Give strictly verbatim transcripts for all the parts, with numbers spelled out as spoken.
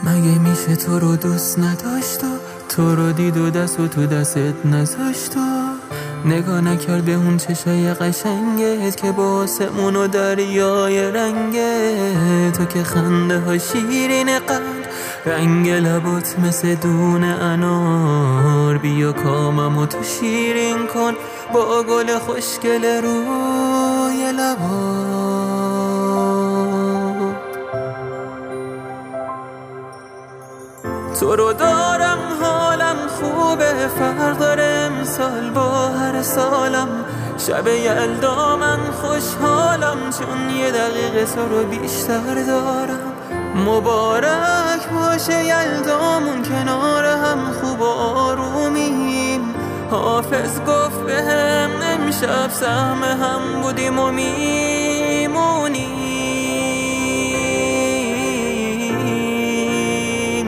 مگه میشه تو رو دوست نداشت و تو رو دید و دست و تو دستت نذاشت و نگاه نکرد به اون چشای قشنگت که با آسمون و دریای رنگت؟ تو که خنده ها شیرین قلب، رنگ لبات مثل دون انار. بیا کاممو تو شیرین کن با گل خوشگل روی لبات. تو رو دارم حالم خوبه، فرق داره امسال با هر سالم. شب یلدا من خوشحالم چون یه دقیقه تو رو بیشتر دارم. مبارک باشه یلدامون، کنار هم خوب و آرومیم. حافظ گفت بهم امشب سهم هم بودیم و میمونیم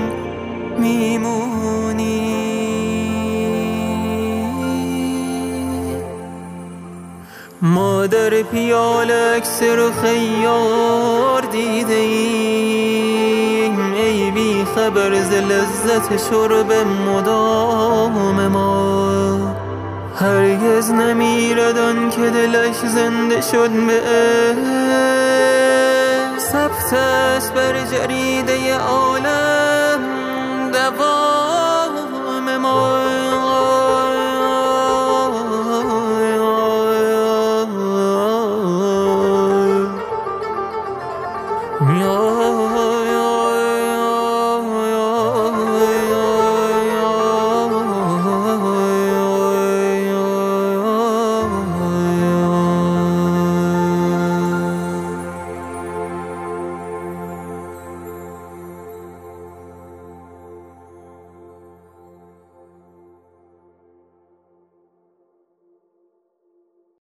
میمونیم. مادر پیاله اکس رو خیار دیده ایم، ای بی خبر ز لذت شرب مدام ما. هرگز نمیرد آن که دلش زنده شد به ثبت است بر جریمه